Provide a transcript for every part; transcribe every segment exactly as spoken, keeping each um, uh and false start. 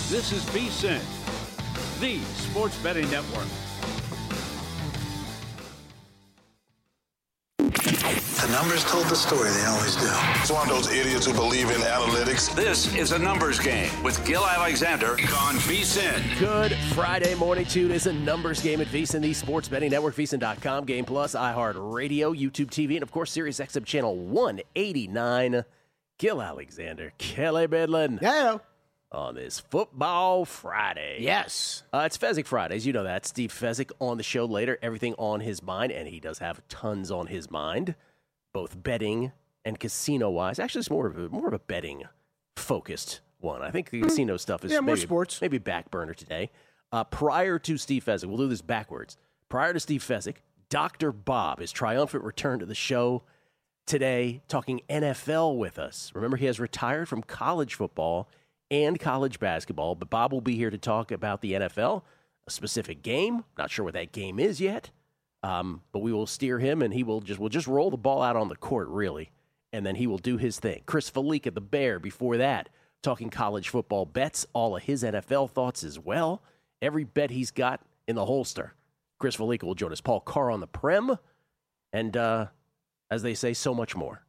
This is VSiN, the Sports Betting Network. The numbers told the story, they always do. It's one of those idiots who believe in analytics. This is a numbers game with Gil Alexander on VSiN. Good Friday morning to you. It's a numbers game at VSiN, the Sports Betting Network, V S I N dot com, Game Plus, iHeartRadio, YouTube T V, and of course, Sirius X M Channel one eighty-nine. Gil Alexander, Kelly Bidlin. Hello. On this Football Friday. Yes. Uh, it's Fezzik Fridays. You know that. Steve Fezzik on the show later. Everything on his mind, and he does have tons on his mind, both betting and casino-wise. Actually, it's more of a, more of a betting-focused one. I think the mm. casino stuff is yeah, more maybe, sports. maybe back burner today. Uh, prior to Steve Fezzik, we'll do this backwards. Prior to Steve Fezzik, Doctor Bob, his triumphant return to the show today, talking N F L with us. Remember, he has retired from college football and college basketball, but Bob will be here to talk about the N F L, a specific game. Not sure what that game is yet, um, but we will steer him, and he will just will just roll the ball out on the court, really, and then he will do his thing. Chris Felic at the Bear before that, talking college football bets, all of his N F L thoughts as well. Every bet he's got in the holster. Chris Felic will join us. Paul Carr on the Prem, and uh, as they say, so much more.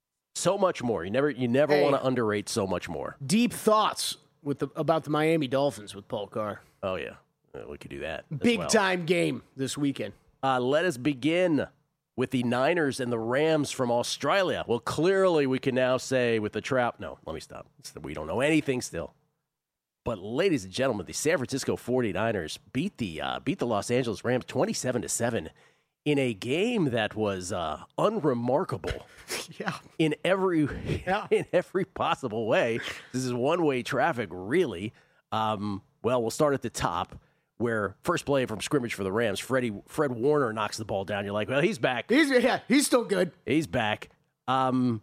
So much more. You never you never Hey. want to underrate so much more. Deep thoughts with the, about the Miami Dolphins with Paul Carr. Oh, yeah. Uh, we could do that. as Big well. time game this weekend. Uh, let us begin with the Niners and the Rams from Australia. Well, clearly we can now say with the trap. No, let me stop. We don't know anything still. But ladies and gentlemen, the San Francisco forty-niners beat the uh, beat the Los Angeles Rams twenty-seven to seven in a game that was uh, unremarkable. Yeah. In every Yeah. in every possible way. This is one-way traffic, really. Um, well, we'll start at the top, where first play from scrimmage for the Rams, Freddie Fred Warner knocks the ball down. You're like, well, he's back. He's yeah, he's still good. He's back. Um,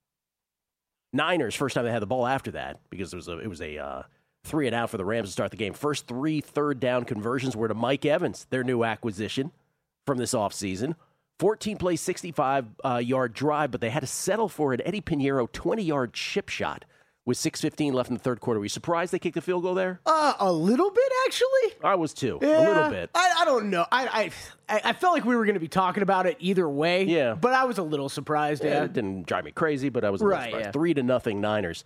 Niners, first time they had the ball after that, because it was a, it was a uh, three and out for the Rams to start the game. First three third down conversions were to Mike Evans, their new acquisition from this offseason. fourteen-play, sixty-five-yard uh, drive, but they had to settle for an Eddie Pinheiro twenty-yard chip shot with six fifteen left in the third quarter. Were you surprised they kicked the field goal there? Uh, a little bit, actually. I was too. Yeah, a little bit. I, I don't know. I, I I felt like we were going to be talking about it either way. Yeah. But I was a little surprised. Yeah, Yeah. it didn't drive me crazy, but I was a little Right, surprised. yeah. Three to nothing Niners.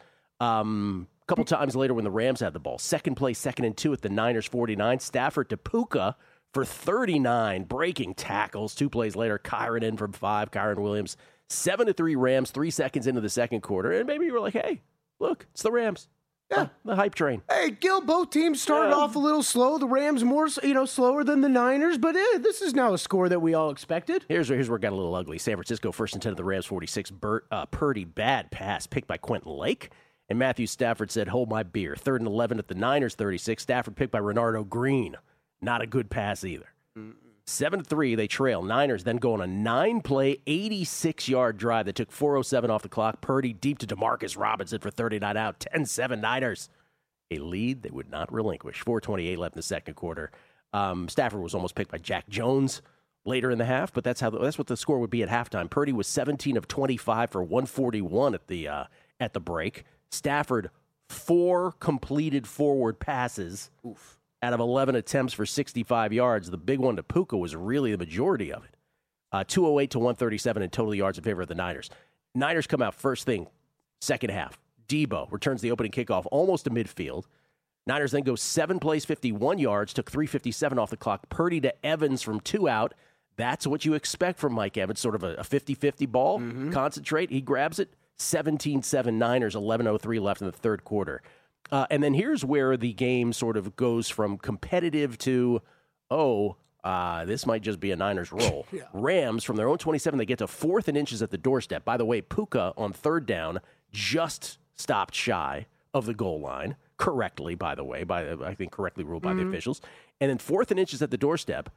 Um, a couple times later when the Rams had the ball, second play, second and two at the Niners forty-nine. Stafford to Puka for thirty-nine breaking tackles. Two plays later, Kyron in from five. Kyron Williams, seven to three Rams. Three seconds into the second quarter, and maybe you were like, "Hey, look, it's the Rams." Yeah. the, the hype train. Hey, Gil, both teams started Yeah. off a little slow. The Rams more, you know, slower than the Niners, but eh, this is now a score that we all expected. Here's where, here's where it got a little ugly. San Francisco first and ten of the Rams forty-six. Bert, uh, Purdy, bad pass picked by Quentin Lake. And Matthew Stafford said, hold my beer. Third and eleven at the Niners thirty-six. Stafford picked by Renardo Green. Not a good pass either. seven to three, they trail. Niners then go on a nine-play, eighty-six-yard drive that took four oh seven off the clock. Purdy deep to Demarcus Robinson for thirty-nine out. ten seven Niners. A lead they would not relinquish. four twenty-eight left in the second quarter. Um, Stafford was almost picked by Jack Jones later in the half, but that's how the, that's what the score would be at halftime. Purdy was seventeen of twenty-five for one forty-one at the uh, at the break. Stafford, four completed forward passes Oof. out of eleven attempts for sixty-five yards. The big one to Puka was really the majority of it. Uh, two oh eight to one thirty-seven in total yards in favor of the Niners. Niners come out first thing, second half. Debo returns the opening kickoff almost to midfield. Niners then go seven plays, fifty-one yards, took three fifty-seven off the clock. Purdy to Evans from two out. That's what you expect from Mike Evans, sort of a fifty-fifty ball. Mm-hmm. Concentrate. He grabs it. seventeen seven Niners, eleven oh three left in the third quarter. Uh, and then here's where the game sort of goes from competitive to, oh, uh, this might just be a Niners roll. yeah. Rams, from their own twenty-seven, they get to fourth and inches at the doorstep. By the way, Puka on third down just stopped shy of the goal line, correctly, by the way, by I think correctly ruled by mm-hmm. the officials. And then fourth and inches at the doorstep,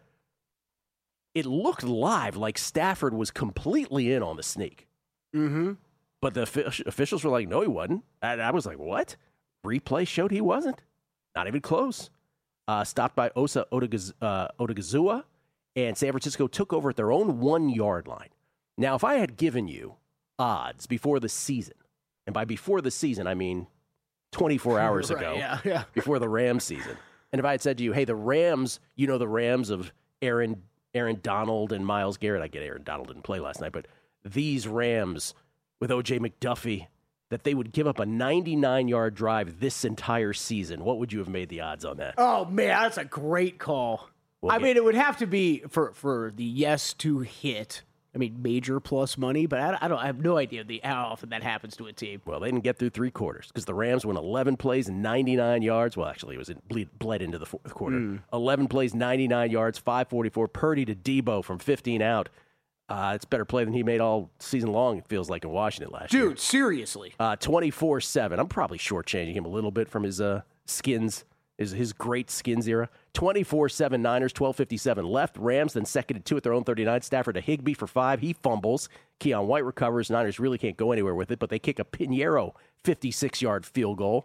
it looked live like Stafford was completely in on the sneak. Mm-hmm. But the officials were like, no, he wasn't. And I was like, what? Replay showed he wasn't. Not even close. Uh, stopped by Osa Odigaz- uh, Odigizua, and San Francisco took over at their own one-yard line. Now, if I had given you odds before the season, and by before the season, I mean twenty-four hours Right, ago yeah, yeah. before the Rams season. And if I had said to you, hey, the Rams, you know the Rams of Aaron Aaron Donald and Myles Garrett. I get Aaron Donald didn't play last night, but these Rams with O J McDuffie, that they would give up a ninety-nine-yard drive this entire season. What would you have made the odds on that? Oh, man, that's a great call. We'll I get- mean, it would have to be for, for the yes to hit. I mean, major plus money, but I, I don't. I have no idea the how often that happens to a team. Well, they didn't get through three quarters because the Rams went eleven plays and ninety-nine yards. Well, actually, it was in, bleed, bled into the fourth quarter. Mm. eleven plays, ninety-nine yards, five forty-four. Purdy to Debo from fifteen out. Uh, it's better play than he made all season long, it feels like, in Washington last year. Dude, seriously. Uh, twenty-four seven. I'm probably shortchanging him a little bit from his uh, skins, his, his great skins era. twenty-four seven Niners, twelve fifty-seven left. Rams then second and two at their own thirty-nine. Stafford to Higbee for five. He fumbles. Keon White recovers. Niners really can't go anywhere with it, but they kick a Pinheiro fifty-six-yard field goal.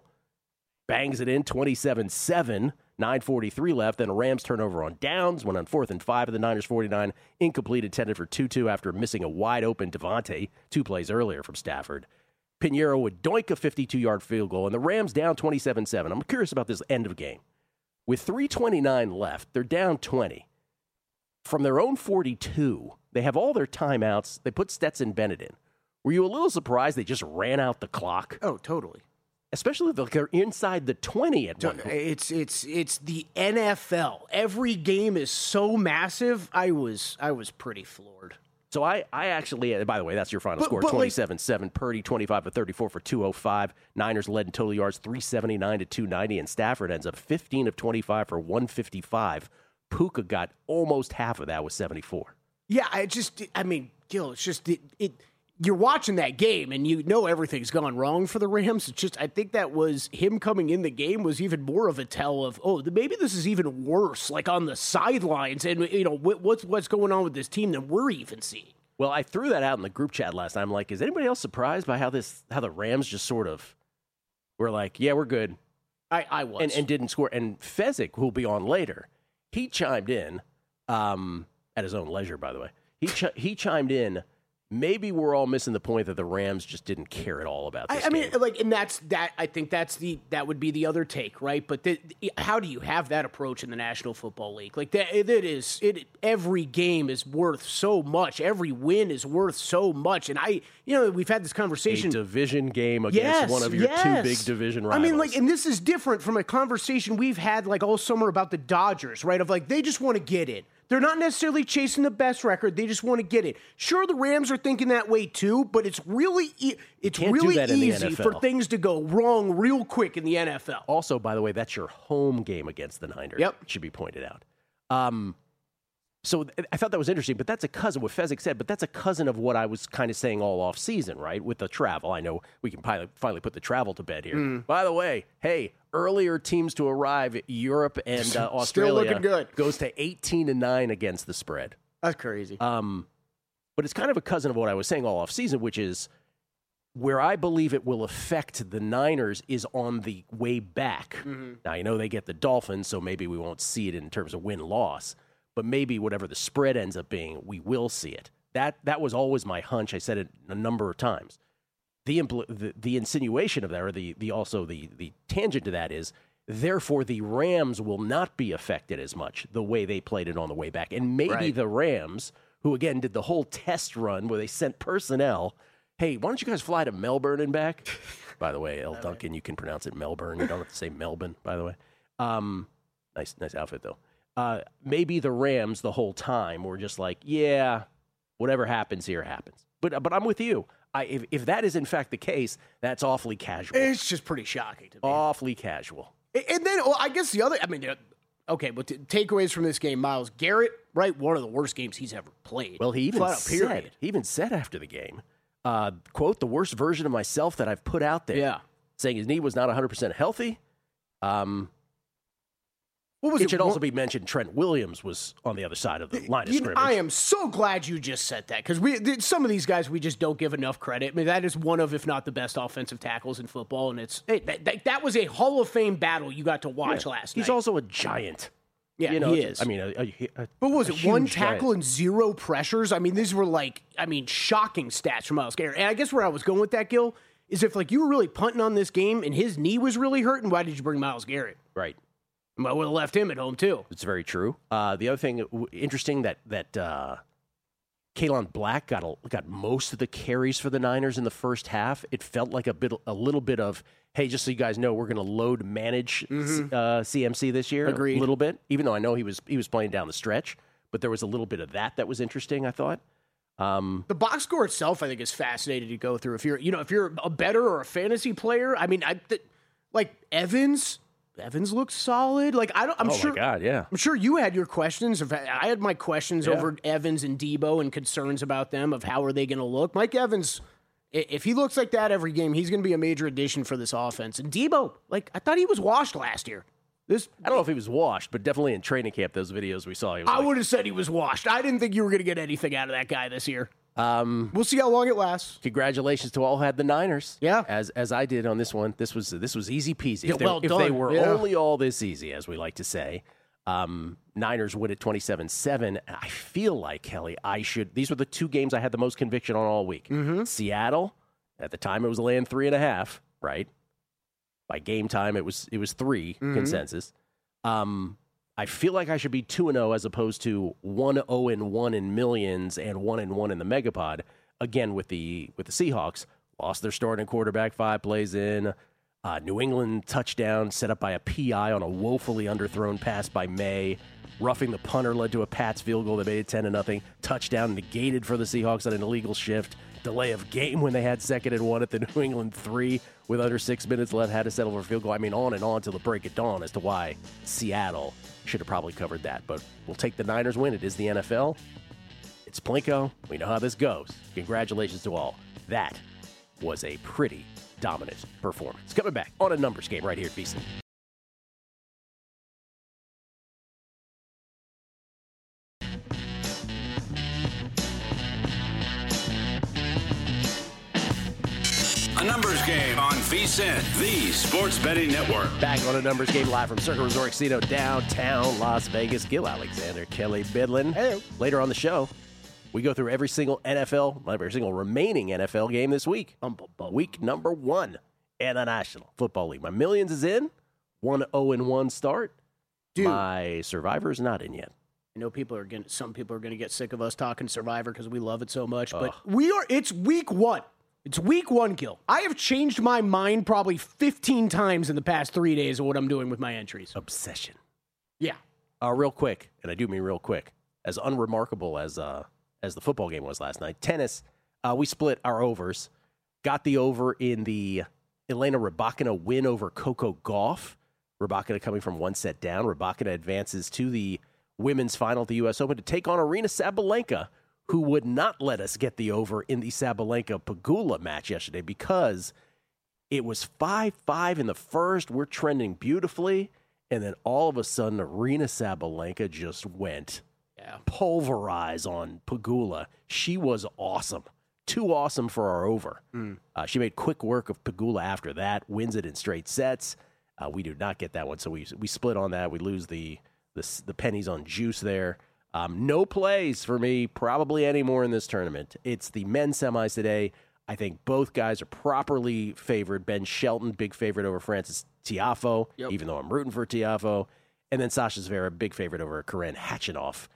Bangs it in, twenty-seven seven. nine forty-three left. Then a Rams turnover on downs. Went on fourth and five of the Niners forty-nine. Incomplete, intended for two two after missing a wide-open Devontae two plays earlier from Stafford. Pinheiro would doink a fifty-two-yard field goal, and the Rams down twenty-seven seven. I'm curious about this end of game. With three twenty-nine left, they're down twenty. From their own forty-two, they have all their timeouts. They put Stetson Bennett in. Were you a little surprised they just ran out the clock? Oh, totally. Especially if they're inside the twenty at one point. It's it's it's the N F L. Every game is so massive. I was I was pretty floored. So I, I actually, by the way, that's your final But- score, but like- twenty-seven seven. Purdy, twenty-five for thirty-four for two oh five. Niners led in total yards, three seventy-nine to two ninety, and Stafford ends up fifteen of twenty-five for one fifty-five. Puka got almost half of that with seventy-four. Yeah, I just I mean, Gil, it's just it, it you're watching that game and you know everything's gone wrong for the Rams. It's just I think that was him coming in the game was even more of a tell of, oh, maybe this is even worse, like on the sidelines, and you know what, what's what's going on with this team than we're even seeing. Well, I threw that out in the group chat last night. I'm like, is anybody else surprised by how this, how the Rams just sort of were like, yeah, we're good, I, I was. and, and didn't score? And Fezzik, who'll be on later, he chimed in um, at his own leisure, by the way. He ch- he chimed in. Maybe we're all missing the point that the Rams just didn't care at all about this I, I mean, game. like, and that's that. I think that's the that would be the other take, right? But the, how do you have that approach in the National Football League? Like that, it is. It every game is worth so much. Every win is worth so much. And I, you know, we've had this A conversation. division game against Yes, one of your yes. two big division rivals. I mean, like, and this is different from a conversation we've had like all summer about the Dodgers, right? Of like, they just want to get it. They're not necessarily chasing the best record. They just want to get it. Sure, the Rams are thinking that way too, but it's really e- it's can't do really that in the easy N F L. for things to go wrong real quick in the N F L. Also, by the way, that's your home game against the Niners. Yep. It should be pointed out. Um, so th- I thought that was interesting, but that's a cousin, what Fezzik said, but that's a cousin of what I was kind of saying all off season, right? With the travel. I know we can finally, finally put the travel to bed here. Mm. By the way, hey, earlier teams to arrive, Europe and uh, Australia, Still looking good. goes to eighteen and nine against the spread. That's crazy. Um, but it's kind of a cousin of what I was saying all off season, which is where I believe it will affect the Niners is on the way back. Mm-hmm. Now, I know they get the Dolphins, so maybe we won't see it in terms of win-loss, but maybe whatever the spread ends up being, we will see it. That that was always my hunch. I said it a number of times. The impl- the, the insinuation of that, or the, the also the, the tangent to that is, therefore the Rams will not be affected as much the way they played it on the way back. And maybe Right. the Rams, who again did the whole test run where they sent personnel, hey, why don't you guys fly to Melbourne and back? By the way, El Duncan, you can pronounce it Melbourne. You don't have to say Melbourne, by the way. Um, nice, nice outfit, though. Uh, maybe the Rams the whole time were just like, yeah, whatever happens here happens. But but I'm with you. I, if, if that is in fact the case, that's awfully casual. It's just pretty shocking to me. Awfully casual. And then, well, I guess the other, I mean, uh, okay, but t- takeaways from this game, Myles Garrett, right? One of the worst games he's ever played. Well, he even Flat out, said, period. he even said after the game, uh, quote, the worst version of myself that I've put out there. Yeah. Saying his knee was not one hundred percent healthy. Um, What was it it? should One- also be mentioned Trent Williams was on the other side of the line of You know, scrimmage. I am so glad you just said that because we th- some of these guys we just don't give enough credit. I mean, that is one of, if not the best offensive tackles in football, and it's hey, that, that, that was a Hall of Fame battle you got to watch Yeah. last He's night. also a giant. yeah, you know, he it's- is. I mean, a, a, a, but what was a it one huge tackle giant. and zero pressures? I mean, these were like, I mean, shocking stats from Myles Garrett. And I guess where I was going with that, Gil, is if like you were really punting on this game and his knee was really hurting, why did you bring Myles Garrett? Right. I would have left him at home too. It's very true. Uh, the other thing w- interesting that that uh, Kalen Black got a, got most of the carries for the Niners in the first half. It felt like a bit, a little bit of, hey, just so you guys know, we're going to load manage mm-hmm. uh, C M C this year. Agreed. A little bit, even though I know he was he was playing down the stretch, but there was a little bit of that that was interesting. I thought. Um, the box score itself, I think, is fascinating to go through. If you're, you know, if you're a better or a fantasy player, I mean, I th- like Evans. Evans looks solid. Like I don't. I'm oh sure. my God, yeah. I'm sure you had your questions. Of, I had my questions yeah. over Evans and Debo and concerns about them of how are they going to look. Mike Evans, if he looks like that every game, he's going to be a major addition for this offense. And Debo, like I thought he was washed last year. This I don't know if he was washed, but definitely in training camp, those videos we saw. He was I like, would have said he was washed. I didn't think you were going to get anything out of that guy this year. Um, we'll see how long it lasts. Congratulations to all who had the Niners. Yeah, as as I did on this one. This was this was easy peasy. Yeah, if they, well if done. they were yeah. only all this easy, as we like to say, um, Niners win at twenty-seven seven. I feel like, Kelly, I should. These were the two games I had the most conviction on all week. Mm-hmm. Seattle, at the time it was laying three and a half. Right, by game time it was it was three mm-hmm. consensus. Um. I feel like I should be two and zero as opposed to one zero and one in millions and one and one in the Megapod. Again, with the with the Seahawks, lost their starting quarterback five plays in. Uh, New England touchdown set up by a P I on a woefully underthrown pass by May. Roughing the punter led to a Pats field goal that made it ten to nothing. Touchdown negated for the Seahawks on an illegal shift. Delay of game when they had second and one at the New England three with under six minutes left. Had to settle for a field goal. I mean, on and on till the break of dawn as to why Seattle should have probably covered that. But we'll take the Niners win. It is the N F L. It's Plinko. We know how this goes. Congratulations to all. That was a pretty dominant performance. Coming back on a numbers game right here at VSiN. A numbers game on VSiN, the sports betting network. Back on a numbers game live from Circa Resort Casino, downtown Las Vegas. Gil Alexander, Kelly Bidlin. Hey. Later on the show, we go through every single N F L, every single remaining N F L game this week. Week number one in the National Football League. My millions is in. one oh and one start. Dude. My Survivor's not in yet. I know people are going. Some people are going to get sick of us talking Survivor because we love it so much. Ugh. But we are. It's week one. It's week one, Gil. I have changed my mind probably fifteen times in the past three days of what I'm doing with my entries. Obsession. Yeah. Uh, real quick, and I do mean real quick, as unremarkable as uh, as the football game was last night, tennis, uh, we split our overs. Got the over in the Elena Rybakina win over Coco Gauff. Rybakina coming from one set down. Rybakina advances to the women's final at the U S Open to take on Aryna Sabalenka, who would not let us get the over in the Sabalenka-Pegula match yesterday because it was five five in the first. We're trending beautifully. And then all of a sudden, Aryna Sabalenka just went yeah. pulverize on Pegula. She was awesome. Too awesome for our over. Mm. Uh, she made quick work of Pegula after that, wins it in straight sets. Uh, we do not get that one, so we we split on that. We lose the the, the pennies on juice there. Um, no plays for me probably anymore in this tournament. It's the men's semis today. I think both guys are properly favored. Ben Shelton, big favorite over Francis Tiafoe, yep. even though I'm rooting for Tiafoe. And then Sasha Zverev, big favorite over Karen Khachanov.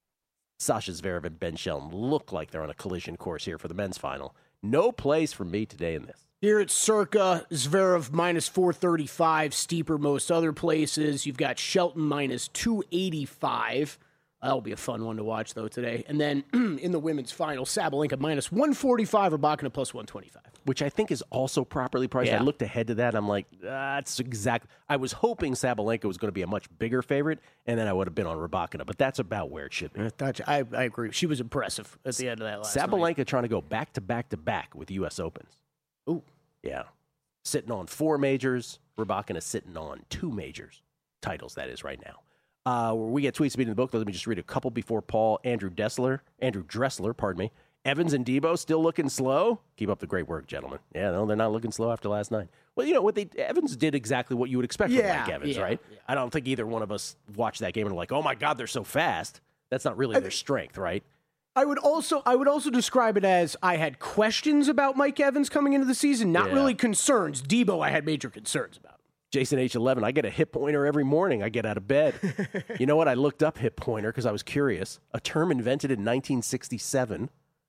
Sasha Zverev and Ben Shelton look like they're on a collision course here for the men's final. No plays for me today in this. Here at Circa, Zverev minus four thirty-five, steeper most other places. You've got Shelton minus two eighty-five. That'll be a fun one to watch, though, today. And then in the women's final, Sabalenka minus one forty-five, Rybakina plus one twenty-five. Which I think is also properly priced. Yeah. I looked ahead to that. I'm like, that's exactly. I was hoping Sabalenka was going to be a much bigger favorite, and then I would have been on Rybakina. But that's about where it should be. I, thought, I, I agree. She was impressive at the end of that last Sabalenka night. trying to go back to back to back with U S Opens. Ooh. Yeah. Sitting on four majors. Rybakina sitting on two majors. Titles, that is, right now. Uh, we get tweets beating the book. Let me just read a couple before Paul. Andrew Dessler, Andrew Dressler, pardon me. Evans and Debo still looking slow. Keep up the great work, gentlemen. Yeah, no, they're not looking slow after last night. Well, you know what? They Evans did exactly what you would expect yeah, from Mike Evans, yeah, right? Yeah. I don't think either one of us watched that game and were like, oh my God, they're so fast. That's not really their strength, right? I would also I would also describe it as I had questions about Mike Evans coming into the season, not Yeah. really concerns. Debo, I had major concerns about. Jason H eleven, I get a hip pointer every morning I get out of bed. You know what? I looked up hip pointer because I was curious. A term invented in nineteen sixty-seven.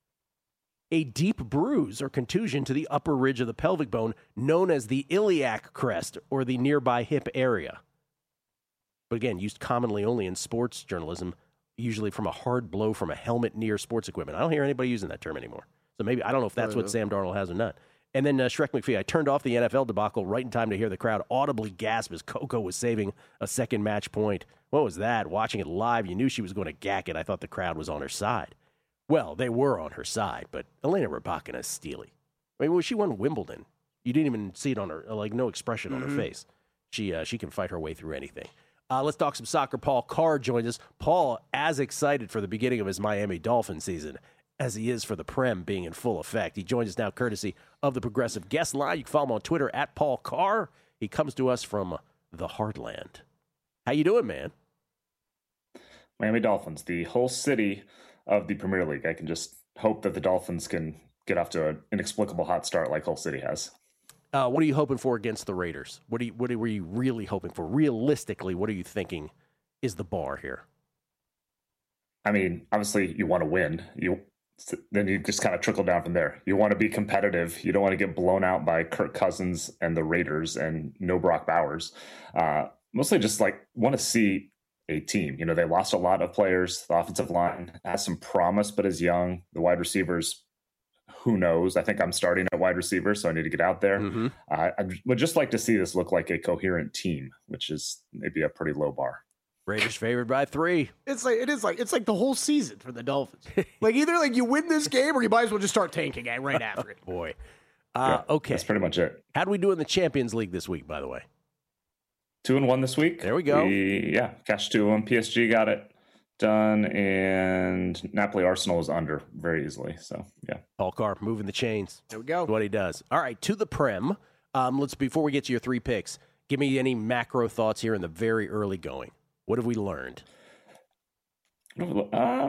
A deep bruise or contusion to the upper ridge of the pelvic bone known as the iliac crest or the nearby hip area. But again, used commonly only in sports journalism, usually from a hard blow from a helmet near sports equipment. I don't hear anybody using that term anymore. So maybe, I don't know if that's what Sam Darnold has or not. And then uh, Shrek McPhee, I turned off the N F L debacle right in time to hear the crowd audibly gasp as Coco was saving a second match point. What was that? Watching it live, you knew she was going to gack it. I thought the crowd was on her side. Well, they were on her side, but Elena Rybakina is steely. I mean, when she won Wimbledon, you didn't even see it on her, like no expression mm-hmm. on her face. She uh, she can fight her way through anything. Uh, let's talk some soccer. Paul Carr joins us. Paul, as excited for the beginning of his Miami Dolphin season as he is for the Prem being in full effect. He joins us now courtesy of the Progressive Guest Line. You can follow him on Twitter at Paul Carr. He comes to us from the Heartland. How you doing, man? Miami Dolphins, the whole city of the Premier League. I can just hope that the Dolphins can get off to an inexplicable hot start like Hull City has. Uh, what are you hoping for against the Raiders? What are you, what are you really hoping for? Realistically, what are you thinking is the bar here? I mean, obviously, you want to win. You then you just kind of trickle down from there. You want to be competitive. You don't want to get blown out by Kirk Cousins and the Raiders and no Brock Bowers. Uh, mostly just like want to see a team. You know, they lost a lot of players. The offensive line has some promise, but is young. The wide receivers, who knows? I think I'm starting at wide receiver, so I need to get out there. Mm-hmm. Uh, I would just like to see this look like a coherent team, which is maybe a pretty low bar. Raiders favored by three. It's like it is like it's like the whole season for the Dolphins. Like either like you win this game or you might as well just start tanking it right after it. Boy, uh, yeah, okay, that's pretty much it. How do we do in the Champions League this week? By the way, two and one this week. There we go. We, yeah, cash two one. P S G got it done, and Napoli Arsenal is under very easily. So yeah, Paul Carr moving the chains. There we go. What he does. All right, to the Prem. Um, let's before we get to your three picks, give me any macro thoughts here in the very early going. What have we learned? Uh,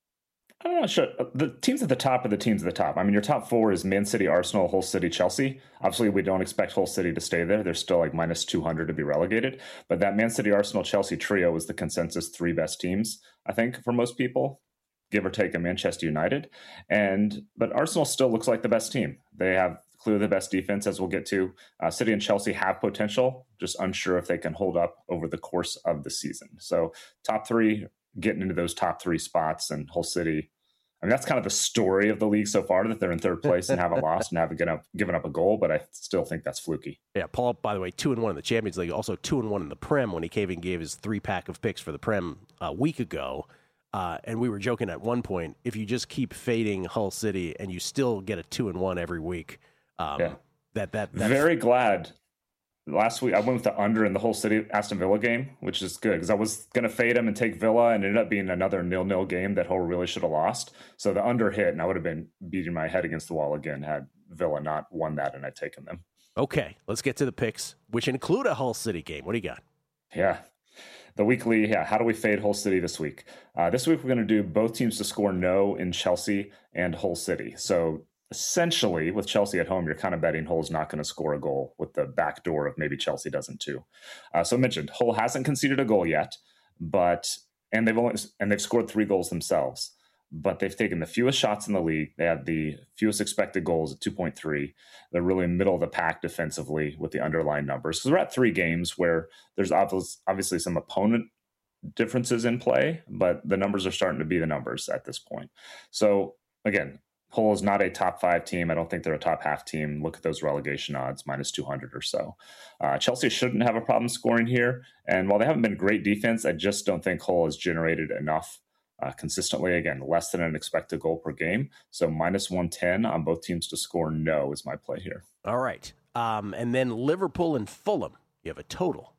I'm not sure. The teams at the top are the teams at the top. I mean, your top four is Man City, Arsenal, Hull City, Chelsea. Obviously, we don't expect Hull City to stay there. They're still like minus two hundred to be relegated. But that Man City, Arsenal, Chelsea trio is the consensus three best teams, I think, for most people, give or take a Manchester United. And but Arsenal still looks like the best team. They have clearly the best defense, as we'll get to. Uh, City and Chelsea have potential, just unsure if they can hold up over the course of the season. So top three, getting into those top three spots, and Hull City, I mean, that's kind of the story of the league so far, that they're in third place and haven't lost and haven't given up, given up a goal, but I still think that's fluky. Yeah, Paul, by the way, two and one in the Champions League, also two and one in the Prem when he came and gave his three pack of picks for the Prem a week ago. Uh, and we were joking at one point, if you just keep fading Hull City and you still get a two and one every week, um, yeah. that that that's... very glad. Last week I went with the under in the Hull City Aston Villa game, which is good because I was going to fade him and take Villa, and it ended up being another nil-nil game that Hull really should have lost. So the under hit, and I would have been beating my head against the wall again had Villa not won that and I'd taken them. Okay, let's get to the picks, which include a Hull City game. What do you got? Yeah. The weekly, yeah, how do we fade Hull City this week? Uh, this week we're going to do both teams to score no in Chelsea and Hull City. So essentially, with Chelsea at home, you're kind of betting Hull's not going to score a goal with the back door of maybe Chelsea doesn't too. Uh, so I mentioned Hull hasn't conceded a goal yet, but and they've only and they've scored three goals themselves. But they've taken the fewest shots in the league. They have the fewest expected goals at two point three. They're really middle of the pack defensively with the underlying numbers. So we're at three games where there's obviously some opponent differences in play, but the numbers are starting to be the numbers at this point. So again, Hull is not a top five team. I don't think they're a top half team. Look at those relegation odds, minus two hundred or so. Uh, Chelsea shouldn't have a problem scoring here. And while they haven't been great defense, I just don't think Hull has generated enough Uh, consistently. Again, less than an expected goal per game. So minus one ten on both teams to score no is my play here. All right. Um, and then Liverpool and Fulham. You have a total.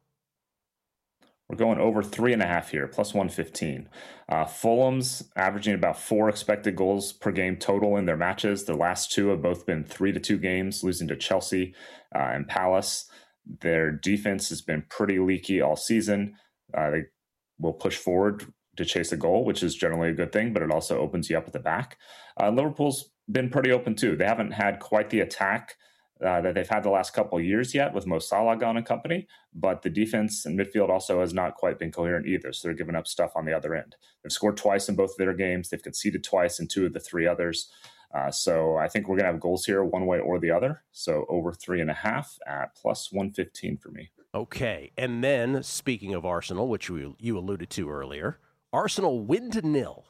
We're going over three and a half here, plus one fifteen. Uh, Fulham's averaging about four expected goals per game total in their matches. Their last two have both been three to two games, losing to Chelsea uh, and Palace. Their defense has been pretty leaky all season. Uh, they will push forward to chase a goal, which is generally a good thing, but it also opens you up at the back. Uh, Liverpool's been pretty open too. They haven't had quite the attack uh, that they've had the last couple of years yet with Mo Salah gone and company, but the defense and midfield also has not quite been coherent either. So they're giving up stuff on the other end. They've scored twice in both of their games. They've conceded twice in two of the three others. Uh, so I think we're going to have goals here one way or the other. So over three and a half at plus one fifteen for me. Okay. And then speaking of Arsenal, which you, you alluded to earlier, Arsenal win to nil.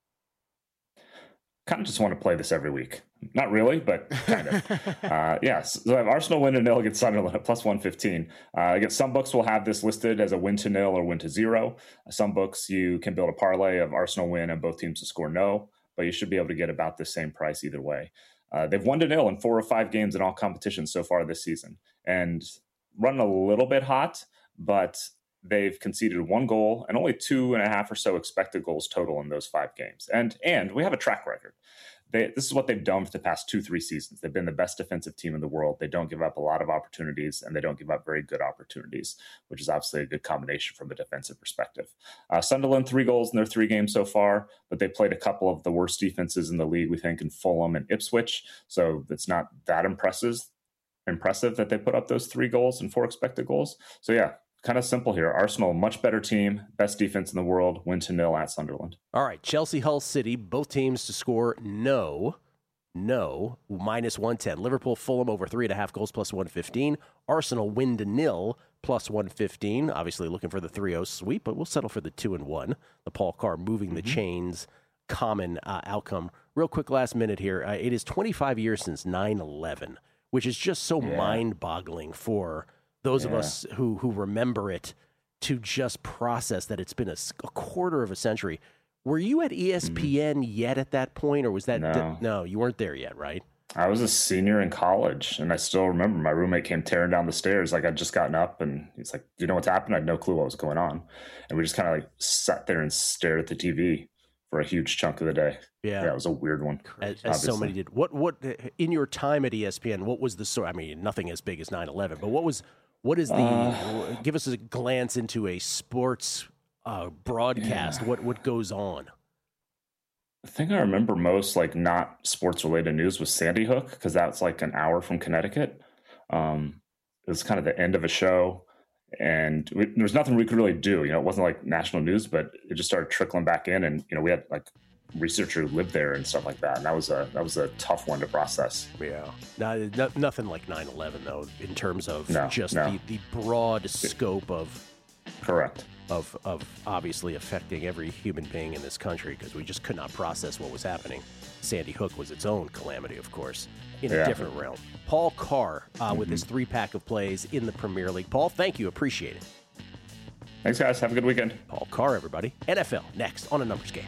Kind of just want to play this every week. Not really, but kind of. uh, yeah, so I have Arsenal win to nil against Sunderland at plus one fifteen. Uh, again, some books will have this listed as a win to nil or win to zero. Some books you can build a parlay of Arsenal win and both teams to score no, but you should be able to get about the same price either way. Uh, they've won to nil in four or five games in all competitions so far this season and run a little bit hot, but they've conceded one goal and only two and a half or so expected goals total in those five games. And and we have a track record. They, this is what they've done for the past two, three seasons. They've been the best defensive team in the world. They don't give up a lot of opportunities, and they don't give up very good opportunities, which is obviously a good combination from a defensive perspective. Uh, Sunderland, three goals in their three games so far, but they played a couple of the worst defenses in the league, we think, in Fulham and Ipswich. So it's not that impressive, impressive that they put up those three goals and four expected goals. So yeah, kind of simple here. Arsenal, much better team, best defense in the world, win to nil at Sunderland. All right, Chelsea, Hull City, both teams to score no, no, minus one ten. Liverpool, Fulham over three and a half goals plus one fifteen. Arsenal win to nil plus one fifteen. Obviously looking for the three oh sweep, but we'll settle for the two and one. The Paul Carr moving mm-hmm. the chains, common uh, outcome. Real quick last minute here. Uh, it is twenty-five years since nine eleven, which is just so yeah. mind-boggling for those yeah. of us who who remember it to just process that it's been a, a quarter of a century. Were you at E S P N mm. yet at that point, or was that... No. Di- no, you weren't there yet, right? I was a senior in college, and I still remember my roommate came tearing down the stairs. Like, I'd just gotten up, and he's like, you know what's happened? I had no clue what was going on. And we just kind of like sat there and stared at the T V for a huge chunk of the day. Yeah, yeah it was a weird one. As, as so many did. What, what, in your time at E S P N, what was the story? I mean, nothing as big as nine eleven, but what was... What is the, uh, give us a glance into a sports uh, broadcast. Yeah. What what goes on? The thing I remember most, like not sports related news, was Sandy Hook, because that's like an hour from Connecticut. Um, it was kind of the end of a show, and we, there was nothing we could really do. You know, it wasn't like national news, but it just started trickling back in, and you know, we had like researcher who lived there and stuff like that, and that was a that was a tough one to process. Yeah, no, no, nothing like nine eleven though, in terms of no, just no. the, the broad scope of correct of of obviously affecting every human being in this country, because we just could not process what was happening. Sandy Hook was its own calamity, of course, in a yeah. different realm. Paul Carr uh, mm-hmm. with his three pack of plays in the Premier League. Paul, thank you, appreciate it. Thanks, guys. Have a good weekend. Paul Carr, everybody. N F L next on A Numbers Game.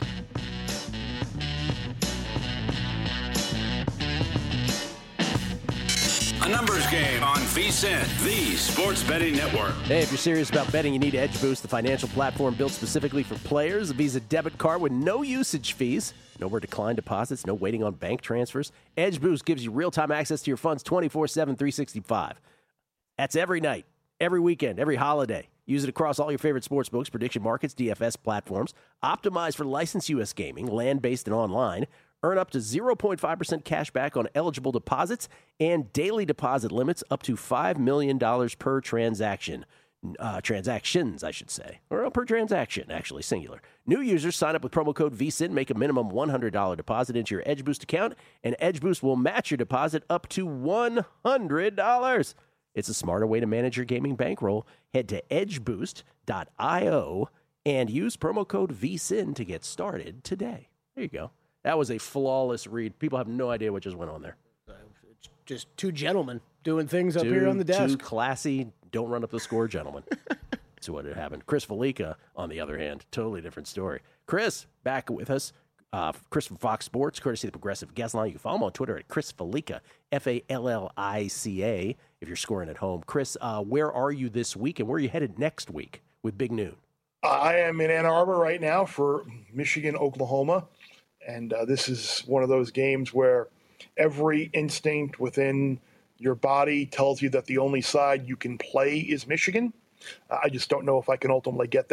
A Numbers Game on VSiN, the sports betting network. Hey, if you're serious about betting, you need Edge Boost, the financial platform built specifically for players. A Visa debit card with no usage fees, no more declined deposits, no waiting on bank transfers. Edge Boost gives you real-time access to your funds twenty-four seven, three sixty-five. That's every night, every weekend, every holiday. Use it across all your favorite sports books, prediction markets, D F S platforms. Optimized for licensed U S gaming, land-based and online. Earn up to zero point five percent cash back on eligible deposits and daily deposit limits up to five million dollars per transaction. Uh, transactions, I should say. Or per transaction, actually, singular. New users sign up with promo code V S I N, make a minimum one hundred dollars deposit into your Edge Boost account, and Edge Boost will match your deposit up to one hundred dollars. It's a smarter way to manage your gaming bankroll. Head to edge boost dot io and use promo code V S I N to get started today. There you go. That was a flawless read. People have no idea what just went on there. Just two gentlemen doing things two, up here on the desk. Two classy, don't run up the score gentlemen. That's what had happened. Chris Felica, on the other hand, totally different story. Chris, back with us. Uh, Chris from Fox Sports, courtesy of the Progressive Guest Line. You can follow him on Twitter at Chris Felica, F A L L I C A, if you're scoring at home. Chris, uh, where are you this week, and where are you headed next week with Big Noon? I am in Ann Arbor right now for Michigan, Oklahoma. And uh, this is one of those games where every instinct within your body tells you that the only side you can play is Michigan. Uh, I just don't know if I can ultimately get there.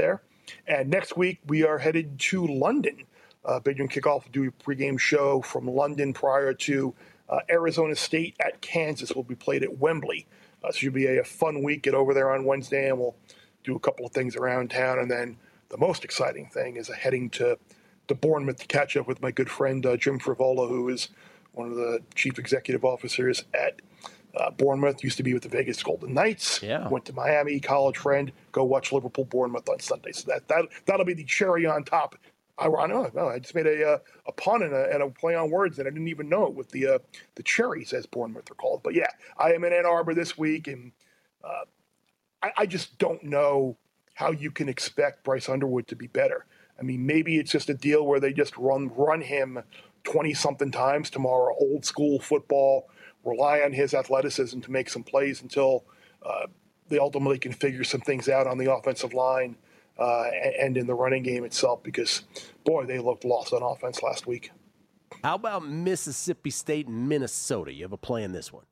And next week, we are headed to London. Uh, Big Noon Kickoff will do a pregame show from London prior to uh, Arizona State at Kansas. Will be played at Wembley. Uh, so it'll be a, a fun week. Get over there on Wednesday, and we'll do a couple of things around town. And then the most exciting thing is heading to, to Bournemouth to catch up with my good friend uh, Jim Frivola, who is one of the chief executive officers at uh, Bournemouth. Used to be with the Vegas Golden Knights. Yeah. Went to Miami, college friend. Go watch Liverpool Bournemouth on Sunday. So that that that'll be the cherry on top. I, I know. No, I just made a uh, a pun and a, and a play on words, and I didn't even know it with the uh, the cherries, as Bournemouth are called. But yeah, I am in Ann Arbor this week, and uh, I, I just don't know how you can expect Bryce Underwood to be better. I mean, maybe it's just a deal where they just run run him twenty something times tomorrow, old school football, rely on his athleticism to make some plays until uh, they ultimately can figure some things out on the offensive line. Uh, and in the running game itself, because, boy, they looked lost on offense last week. How about Mississippi State and Minnesota? You have a play in this one?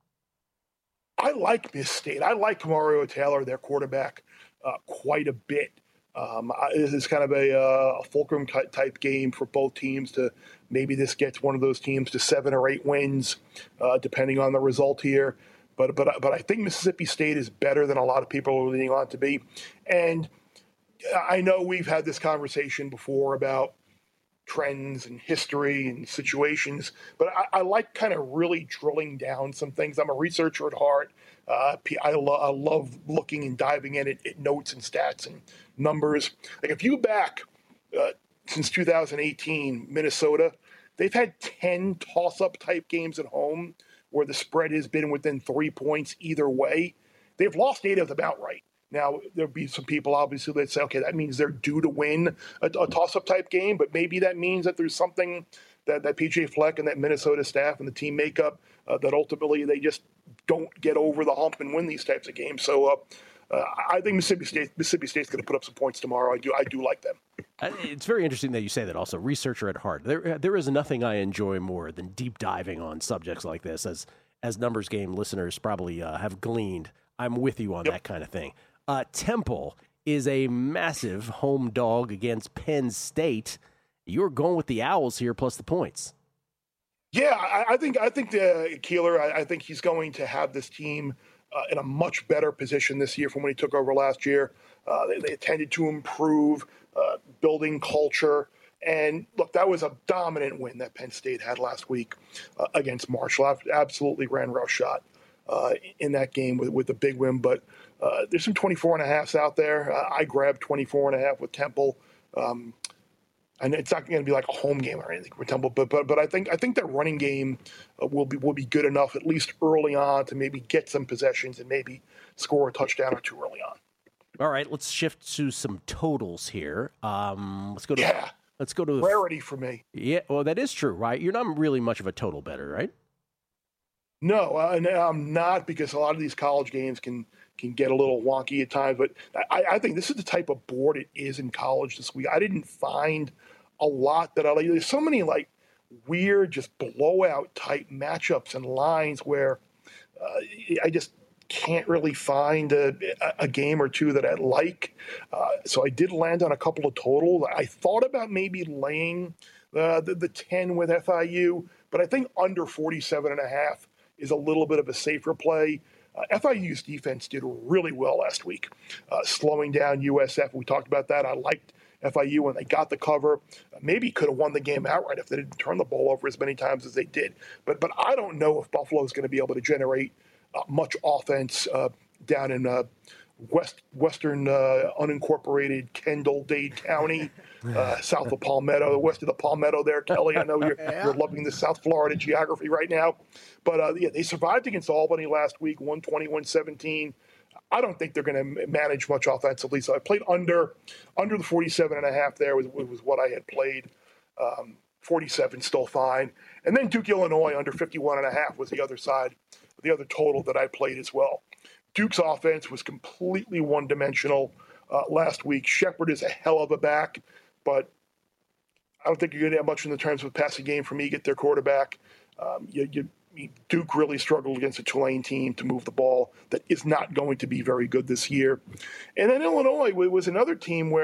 I like Miss State. I like Mario Taylor, their quarterback, uh, quite a bit. Um, I, this is kind of a, uh, a fulcrum type game for both teams. To maybe this gets one of those teams to seven or eight wins, uh, depending on the result here. But but but I think Mississippi State is better than a lot of people are leading on to be, and I know we've had this conversation before about trends and history and situations, but I, I like kind of really drilling down some things. I'm a researcher at heart. Uh, I, lo- I love looking and diving in at, at notes and stats and numbers. Like if you back uh, since two thousand eighteen, Minnesota, they've had ten toss-up type games at home where the spread has been within three points either way. They've lost eight of them outright. Now, there'll be some people, obviously, that say, okay, that means they're due to win a, a toss-up type game, but maybe that means that there's something that, that P J Fleck and that Minnesota staff and the team makeup uh, that ultimately they just don't get over the hump and win these types of games. So uh, uh, I think Mississippi State Mississippi State's going to put up some points tomorrow. I do I do like them. It's very interesting that you say that also. Researcher at heart. There, there is nothing I enjoy more than deep diving on subjects like this. As, as Numbers Game listeners probably uh, have gleaned, I'm with you on yep. that kind of thing. Uh, Temple is a massive home dog against Penn State. You're going with the Owls here, plus the points. Yeah, I, I think I think the Keeler. I, I think he's going to have this team uh, in a much better position this year from when he took over last year. Uh, they, they tended to improve, uh, building culture. And look, that was a dominant win that Penn State had last week uh, against Marshall. Absolutely ran roughshod uh, in that game with, with a big win, but. Uh, there's some twenty-four and a halves out there. Uh, I grabbed twenty-four and a half with Temple. Um, and it's not going to be like a home game or anything for Temple, but but but I think I think their running game uh, will be will be good enough at least early on to maybe get some possessions and maybe score a touchdown or two early on. All right, let's shift to some totals here. Um, let's go to yeah. Let's go to the rarity for me. Yeah, well, that is true, right? You're not really much of a total bettor, right? No, uh, I'm not, because a lot of these college games can can get a little wonky at times. But I, I think this is the type of board it is in college this week. I didn't find a lot that I like. There's so many like weird, just blowout type matchups and lines where uh, I just can't really find a, a game or two that I like. Uh, so I did land on a couple of totals. I thought about maybe laying uh, the, the ten with F I U, but I think under forty-seven and a half is a little bit of a safer play. Uh, F I U's defense did really well last week, uh, slowing down U S F. We talked about that. I liked F I U when they got the cover. Uh, maybe could have won the game outright if they didn't turn the ball over as many times as they did. But but I don't know if Buffalo is going to be able to generate uh, much offense uh, down in uh, west western uh, unincorporated Kendall-Dade County, uh, south of Palmetto, west of the Palmetto there, Kelly. I know you're, yeah. you're loving the South Florida geography right now. But uh, yeah, they survived against Albany last week, one twenty, one seventeen. I don't think they're going to manage much offensively. So I played under under the forty-seven and a half there was, was what I had played. Um, forty-seven still fine. And then Duke, Illinois under fifty-one and a half was the other side, the other total that I played as well. Duke's offense was completely one-dimensional uh, last week. Shepard is a hell of a back, but I don't think you're going to have much in the terms of a passing game from Egan, their quarterback. Um, you, you, Duke really struggled against a Tulane team to move the ball that is not going to be very good this year. And then Illinois was another team where,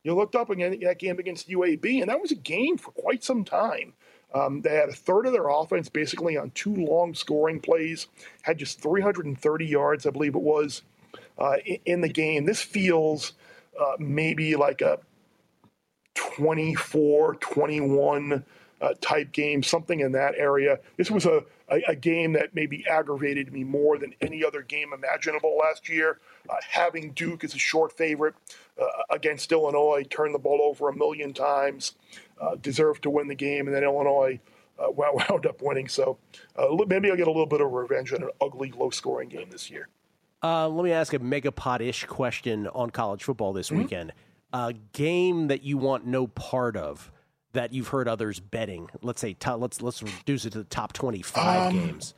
you looked up again that game against U A B, and that was a game for quite some time. Um, they had a third of their offense basically on two long scoring plays, had just three hundred thirty yards, I believe it was, uh, in, in the game. This feels uh, maybe like a twenty-four twenty-one uh, type game, something in that area. This was a, a, a game that maybe aggravated me more than any other game imaginable last year. Uh, having Duke as a short favorite uh, against Illinois, turned the ball over a million times, uh, deserved to win the game, and then Illinois uh, wound up winning. So uh, maybe I'll get a little bit of revenge on an ugly, low-scoring game this year. Uh, let me ask a megapod-ish question on college football this mm-hmm. weekend. A game that you want no part of that you've heard others betting. Let's say to, let's let's reduce it to the top twenty-five um, games.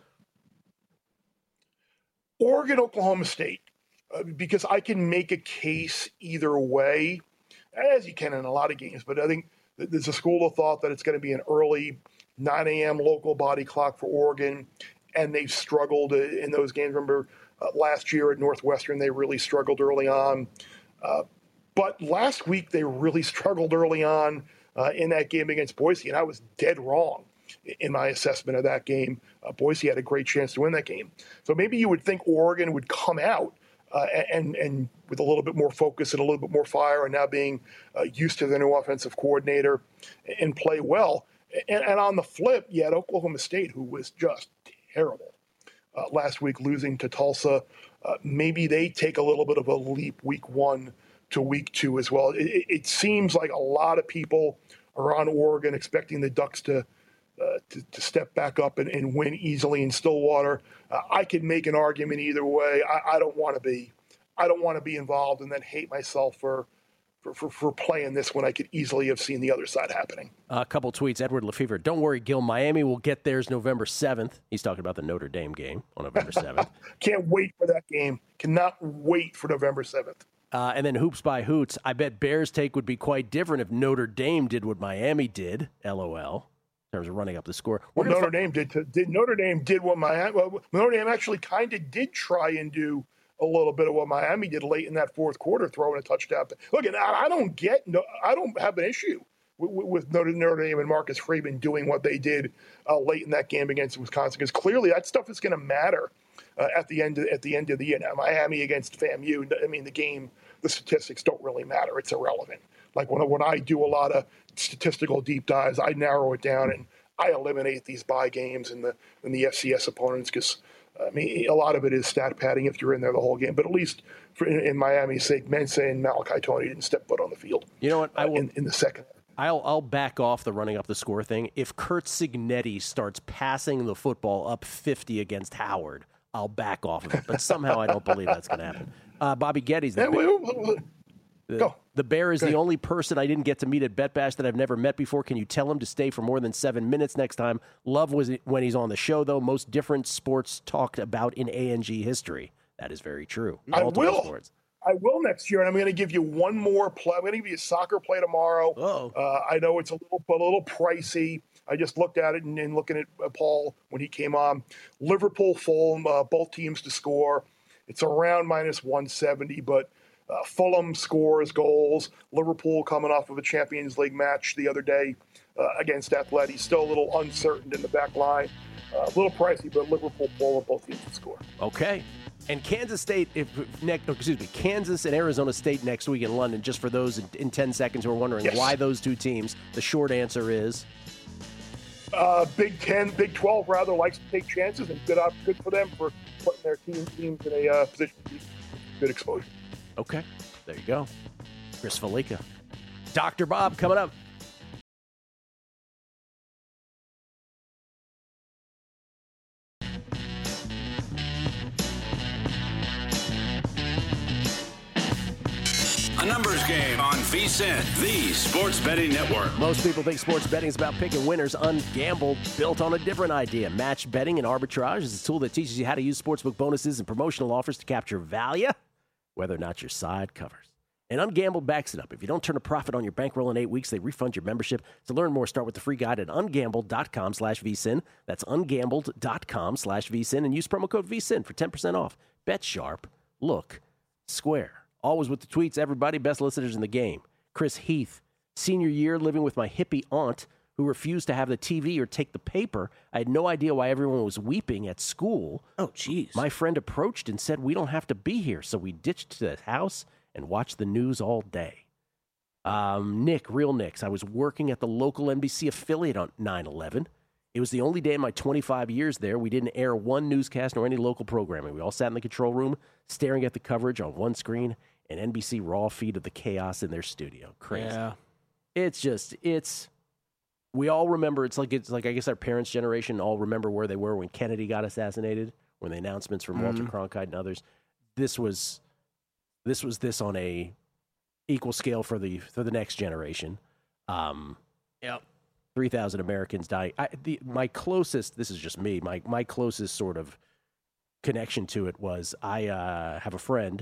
Oregon, Oklahoma State, uh, because I can make a case either way, as you can in a lot of games. But I think there's a school of thought that it's going to be an early nine a.m. local body clock for Oregon, and they've struggled in those games. Remember uh, last year at Northwestern, they really struggled early on. Uh, But last week, they really struggled early on uh, in that game against Boise, and I was dead wrong in my assessment of that game. Uh, Boise had a great chance to win that game. So maybe you would think Oregon would come out uh, and, and with a little bit more focus and a little bit more fire, and now being uh, used to their new offensive coordinator, and play well. And, and on the flip, you had Oklahoma State, who was just terrible uh, last week, losing to Tulsa. Uh, maybe they take a little bit of a leap week one to week two as well. It, it seems like a lot of people are on Oregon expecting the Ducks to uh, to, to step back up and, and win easily in Stillwater. Uh, I could make an argument either way. I, I don't want to be, I don't want to be involved and then hate myself for, for, for, for playing this when I could easily have seen the other side happening. A couple tweets. Edward Lefevre, don't worry, Gil. Miami will get theirs November seventh. He's talking about the Notre Dame game on November seventh. Can't wait for that game. Cannot wait for November seventh. Uh, and then Hoops by Hoots. I bet Bears' take would be quite different if Notre Dame did what Miami did. LOL. In terms of running up the score. Well, Notre f- Dame did, to, did. Notre Dame did what Miami. Well, Notre Dame actually kind of did try and do a little bit of what Miami did late in that fourth quarter, throwing a touchdown. Look, and I, I don't get. No, I don't have an issue with, with Notre, Notre Dame and Marcus Freeman doing what they did uh, late in that game against Wisconsin, because clearly that stuff is going to matter uh, at the end. Of, at the end of the year. Now, Miami against FAMU. I mean, the game. The statistics don't really matter. It's irrelevant. Like when, when I do a lot of statistical deep dives, I narrow it down and I eliminate these bye games and the and the F C S opponents because, I mean, a lot of it is stat padding if you're in there the whole game. But at least for, in, in Miami's sake, Mensah and Malachi Tony didn't step foot on the field. You know what? I will, uh, in, in the second. I'll I'll back off the running up the score thing. If Kurt Signetti starts passing the football up fifty against Howard, I'll back off of it. But somehow I don't believe that's going to happen. Uh, Bobby Getty's the, yeah, wait, wait, wait. the, Go. the Bear is Go the only person I didn't get to meet at Bet Bash that I've never met before. Can you tell him to stay for more than seven minutes next time? Love was when he's on the show, though. Most different sports talked about in A N G history. That is very true. I Multiple will. Sports. I will next year, and I'm going to give you one more play. I'm going to give you a soccer play tomorrow. Oh. Uh, I know it's a little, a little pricey. I just looked at it and, and looking at uh, Paul when he came on. Liverpool, Fulham, uh, both teams to score. It's around minus one seventy, but uh, Fulham scores goals. Liverpool coming off of a Champions League match the other day uh, against Atleti. Still a little uncertain in the back line. Uh, a little pricey, but Liverpool, Fulham, both teams to score. Okay. And Kansas State, if next, excuse me, Kansas and Arizona State next week in London, just for those in, in ten seconds who are wondering yes. why those two teams, the short answer is? Uh, Big Ten, Big twelve rather likes to take chances, and good up, good for them for putting their team, teams in a uh, position to be good exposure. Okay, there you go. Chris Felica. Doctor Bob coming up. A numbers game on V S I N, the sports betting network. Most people think sports betting is about picking winners. Ungambled, built on a different idea. Match betting and arbitrage is a tool that teaches you how to use sportsbook bonuses and promotional offers to capture value, whether or not your side covers. And Ungambled backs it up. If you don't turn a profit on your bankroll in eight weeks, they refund your membership. To learn more, start with the free guide at ungambled.com slash vsin. That's ungambled.com slash vsin and use promo code V S I N for ten percent off. Bet sharp. Look square. Always with the tweets, everybody, best listeners in the game. Chris Heath, senior year living with my hippie aunt who refused to have the T V or take the paper. I had no idea why everyone was weeping at school. Oh, jeez. My friend approached and said, we don't have to be here. So we ditched the house and watched the news all day. Um, Nick, real Nick's. I was working at the local N B C affiliate on nine eleven. It was the only day in my twenty-five years there we didn't air one newscast nor any local programming. We all sat in the control room staring at the coverage on one screen, an N B C raw feed of the chaos in their studio. Crazy. Yeah. It's just, it's... We all remember, it's like, it's like I guess our parents' generation all remember where they were when Kennedy got assassinated, when the announcements from Walter Mm-hmm. Cronkite and others. This was this was this on a equal scale for the for the next generation. Um, Yep. three thousand Americans dying. I, the, my closest, this is just me, my, my closest sort of connection to it was I uh, have a friend,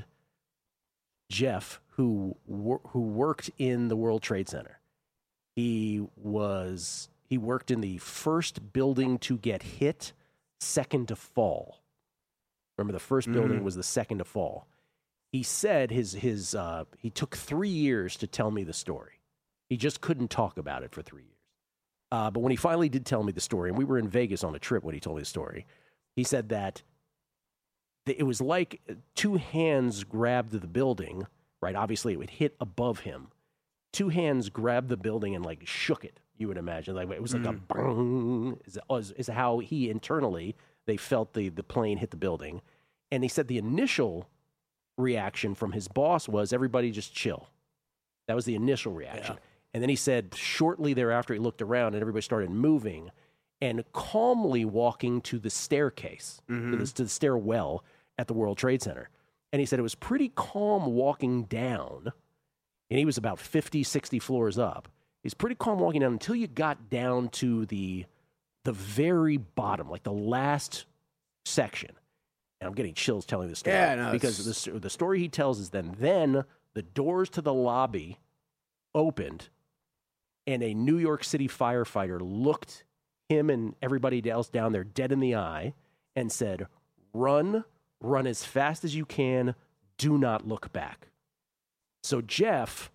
Jeff, who wor- who worked in the World Trade Center. He was he worked in the first building to get hit, second to fall. Remember, the first building was the second to fall. He said his his uh, he took three years to tell me the story. He just couldn't talk about it for three years. Uh, but when he finally did tell me the story, and we were in Vegas on a trip when he told me the story, he said that th- it was like two hands grabbed the building, right? Obviously, it would hit above him. Two hands grabbed the building and like shook it. You would imagine, like it was like mm. a bang. Is, is, is how he internally they felt the the plane hit the building, and he said the initial reaction from his boss was everybody just chill. That was the initial reaction, yeah. And then he said shortly thereafter he looked around and everybody started moving, and calmly walking to the staircase, mm-hmm. to, the, to the stairwell at the World Trade Center, and he said it was pretty calm walking down. And he was about fifty, sixty floors up. He's pretty calm walking down until you got down to the the very bottom, like the last section. And I'm getting chills telling this story. Yeah, no, because the, the story he tells is then, then the doors to the lobby opened, and a New York City firefighter looked him and everybody else down there dead in the eye and said, run, run as fast as you can, do not look back. So Jeff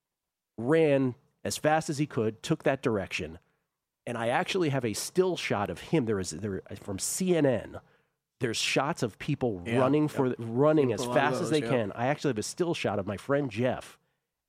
ran as fast as he could, took that direction, and I actually have a still shot of him. There is there from C N N. There's shots of people yeah, running yeah. for running as fast those, as they yeah. can. I actually have a still shot of my friend Jeff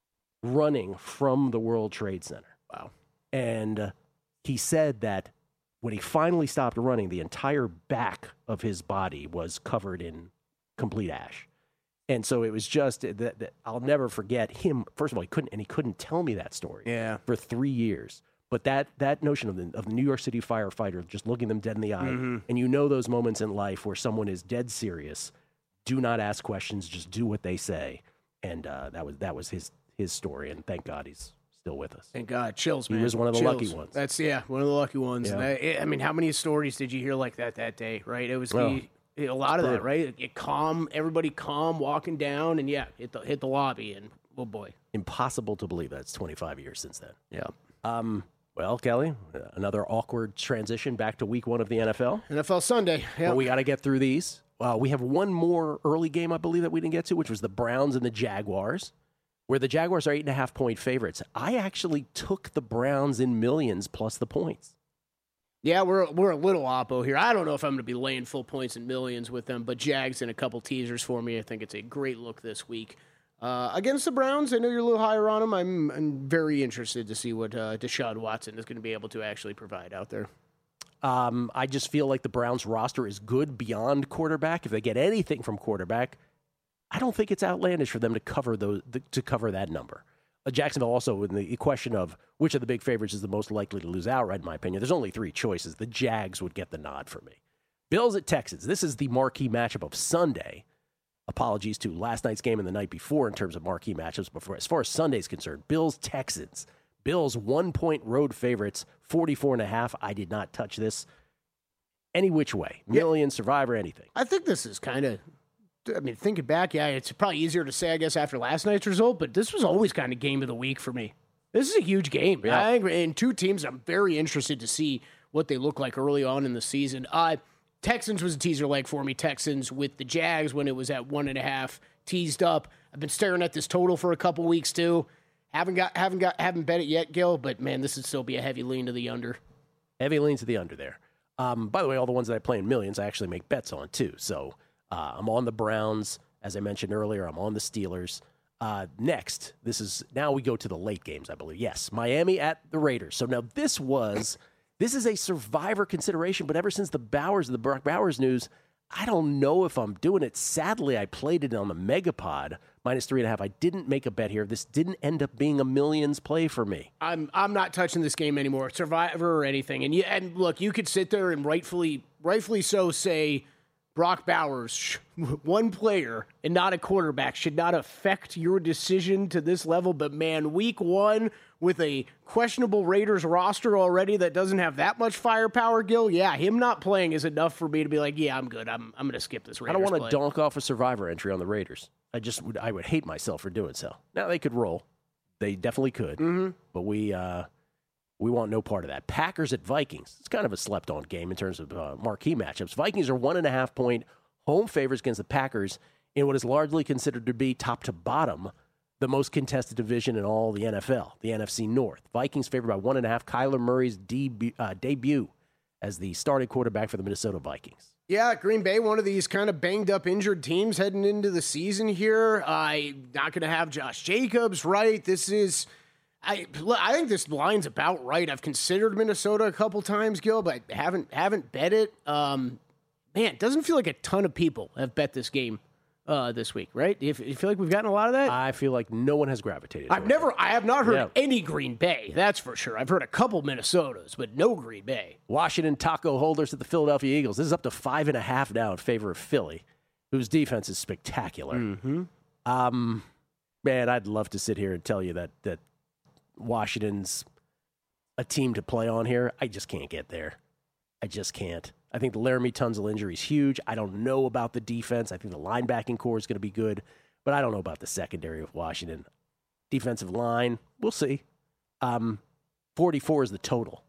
running from the World Trade Center. Wow! And uh, he said that when he finally stopped running, the entire back of his body was covered in complete ash. And so it was just that, that I'll never forget him. First of all, he couldn't, and he couldn't tell me that story yeah. for three years. But that that notion of the of the New York City firefighter just looking them dead in the eye, mm-hmm. and you know those moments in life where someone is dead serious, do not ask questions, just do what they say. And uh, that was that was his his story, and thank God he's still with us. Thank God, chills, man. He was one of the chills. lucky ones. That's yeah, one of the lucky ones. Yeah. And I, I mean, how many stories did you hear like that that day? Right? It was. Well, the, A lot of that, right? Get calm, everybody calm, walking down, and yeah, hit the hit the lobby, and oh boy, impossible to believe that's twenty-five years since then. Yeah. Um. Well, Kelly, another awkward transition back to Week One of the N F L. N F L Sunday. Yeah. Well, we got to get through these. Uh, we have one more early game, I believe, that we didn't get to, which was the Browns and the Jaguars, where the Jaguars are eight and a half point favorites. I actually took the Browns in millions plus the points. Yeah, we're we're a little oppo here. I don't know if I'm going to be laying full points and millions with them, but Jags and a couple teasers for me. I think it's a great look this week. Uh, against the Browns, I know you're a little higher on them. I'm, I'm very interested to see what uh, Deshaun Watson is going to be able to actually provide out there. Um, I just feel like the Browns roster is good beyond quarterback. If they get anything from quarterback, I don't think it's outlandish for them to cover those to cover that number. Uh, Jacksonville also in the question of which of the big favorites is the most likely to lose outright, in my opinion. There's only three choices. The Jags would get the nod for me. Bills at Texans. This is the marquee matchup of Sunday. Apologies to last night's game and the night before in terms of marquee matchups. Before, as far as Sunday's concerned, Bills Texans. Bills one-point road favorites, forty-four and a half. I did not touch this any which way. Million, yeah. Survivor, anything. I think this is kind of, I mean, thinking back, yeah, it's probably easier to say, I guess, after last night's result, but this was always kind of game of the week for me. This is a huge game. Yeah. I think, and two teams I'm very interested to see what they look like early on in the season. Uh, Texans was a teaser leg for me. Texans with the Jags when it was at one and a half, teased up. I've been staring at this total for a couple weeks too. Haven't got, haven't got, haven't bet it yet, Gil. But man, this would still be a heavy lean to the under. Heavy lean to the under there. Um, by the way, all the ones that I play in millions, I actually make bets on too. So uh, I'm on the Browns, as I mentioned earlier. I'm on the Steelers. Uh, next, this is now we go to the late games, I believe. Yes, Miami at the Raiders. So now this was this is a survivor consideration, but ever since the Bowers, the Brock Bowers news, I don't know if I'm doing it. Sadly, I played it on the Megapod, minus three and a half. I didn't make a bet here. This didn't end up being a millions play for me. I'm I'm not touching this game anymore, Survivor or anything. And you, and look, you could sit there and rightfully rightfully so say Brock Bowers, one player and not a quarterback, should not affect your decision to this level. But man, week one with a questionable Raiders roster already that doesn't have that much firepower, Gil, yeah, him not playing is enough for me to be like, yeah, I'm good. I'm I'm going to skip this Raiders I don't want play. to donk off a survivor entry on the Raiders. I just would I would hate myself for doing so. Now they could roll. They definitely could. Mm-hmm. But we uh, we want no part of that. Packers at Vikings. It's kind of a slept-on game in terms of uh, marquee matchups. Vikings are one and a half point home favorites against the Packers in what is largely considered to be top to bottom the most contested division in all the N F L, the N F C North. Vikings favored by one and a half. Kyler Murray's debut, uh, debut as the starting quarterback for the Minnesota Vikings. Yeah, Green Bay, one of these kind of banged up, injured teams heading into the season here. I uh, not going to have Josh Jacobs, right? This is, I I think this line's about right. I've considered Minnesota a couple times, Gil, but haven't haven't bet it. Um, man, it doesn't feel like a ton of people have bet this game uh, this week, right? You, you feel like we've gotten a lot of that? I feel like no one has gravitated. I've never, it. I have not heard Yeah. any Green Bay, that's for sure. I've heard a couple Minnesotas, but no Green Bay. Washington taco holders at the Philadelphia Eagles. This is up to five and a half now in favor of Philly, whose defense is spectacular. Mm-hmm. Um, man, I'd love to sit here and tell you that that Washington's a team to play on here. I just can't get there. I just can't. I think the Laramie Tunsil injury is huge. I don't know about the defense. I think the linebacking core is going to be good, but I don't know about the secondary of Washington. Defensive line, we'll see. Um, forty-four is the total.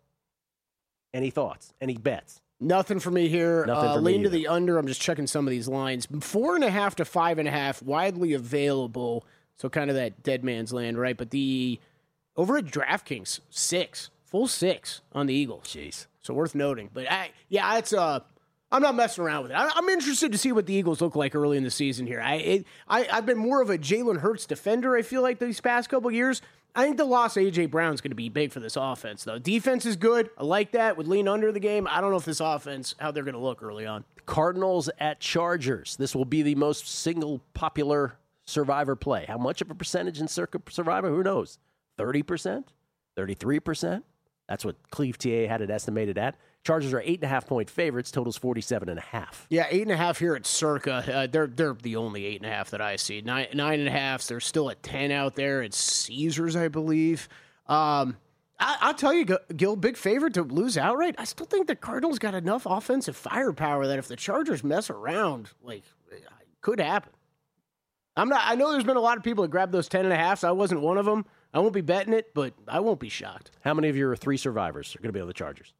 Any thoughts? Any bets? Nothing for me here. Nothing uh, for me lean to either. the under. I'm just checking some of these lines. Four and a half to five and a half, widely available. So kind of that dead man's land, right? But the over at DraftKings, six, full six on the Eagles. Jeez. So worth noting. But I, yeah, it's uh, I'm not messing around with it. I, I'm interested to see what the Eagles look like early in the season here. I, it, I I've been more of a Jalen Hurts defender. I feel like these past couple years. I think the loss of A J Brown's going to be big for this offense, though. Defense is good. I like that. Would lean under the game. I don't know if this offense, how they're going to look early on. Cardinals at Chargers. This will be the most single popular Survivor play. How much of a percentage in Circa Survivor? Who knows? thirty percent? thirty-three percent? That's what Cleve T A had it estimated at. Chargers are eight and a half point favorites. Totals forty-seven and a half. Yeah, eight and a half here at Circa. Uh, they're they're the only eight and a half that I see. Nine nine and a half. There's still a ten out there. It's Caesars, I believe. Um, I, I'll tell you, Gil, big favorite to lose outright. I still think the Cardinals got enough offensive firepower that if the Chargers mess around, like, it could happen. I'm not. I know there's been a lot of people that grabbed those ten and a half. So I wasn't one of them. I won't be betting it, but I won't be shocked. How many of your three survivors are going to be on the Chargers?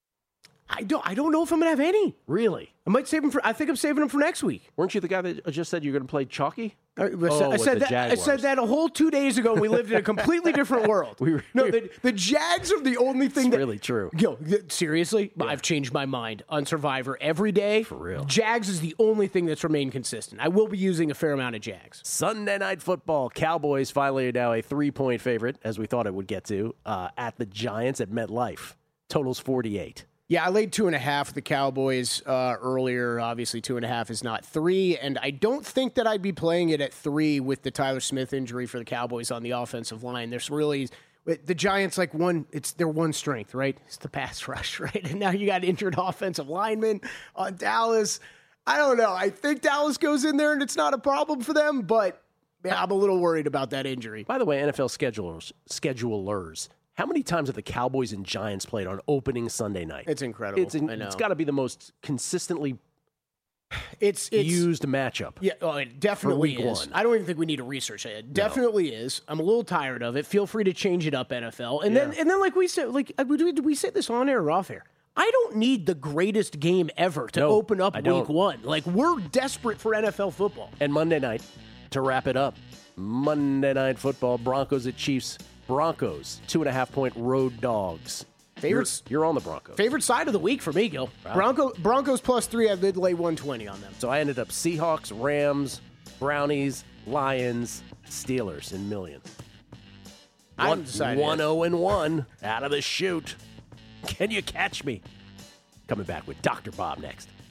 I don't. I don't know if I'm going to have any. Really? I might save them for. I think I'm saving them for next week. Weren't you the guy that just said you're going to play Chalky? I, I Oh, said, I with said the that. I Jaguars. said that a whole two days ago. We lived in a completely different world. We were- no, the, the Jags are the only thing It's that really true. Yo, th- seriously, I've changed my mind on Survivor every day. For real. Jags is the only thing that's remained consistent. I will be using a fair amount of Jags. Sunday Night Football. Cowboys finally are now a three-point favorite, as we thought it would get to, uh, at the Giants at MetLife. Totals forty-eight. Yeah, I laid two and a half with the Cowboys uh, earlier. Obviously, two and a half is not three, and I don't think that I'd be playing it at three with the Tyler Smith injury for the Cowboys on the offensive line. There's really the Giants like one. It's their one strength, right? It's the pass rush, right? And now you got injured offensive linemen on Dallas. I don't know. I think Dallas goes in there and it's not a problem for them, but man, I'm a little worried about that injury. By the way, N F L schedulers, schedulers, how many times have the Cowboys and Giants played on opening Sunday night? It's incredible. It's, in, I know. it's got to be the most consistently It's it's used matchup. Yeah, oh, it definitely week is. one. I don't even think we need to research it. It definitely is. I'm a little tired of it. Feel free to change it up, N F L. And then Yeah. and then like we said, like uh, did we, did we say this on air or off air? I don't need the greatest game ever to No, open up I week don't. one. Like we're desperate for N F L football. And Monday night, to wrap it up, Monday Night Football, Broncos at Chiefs. Broncos, two and a half point road dogs. Favorites? You're, you're on the Broncos. Favorite side of the week for me, Gil. Wow. Bronco, Broncos plus three. I did lay one twenty on them. So I ended up Seahawks, Rams, Brownies, Lions, Steelers in millions. I One, haven't decided one yet. oh and one out of the chute. Can you catch me? Coming back with Doctor Bob next.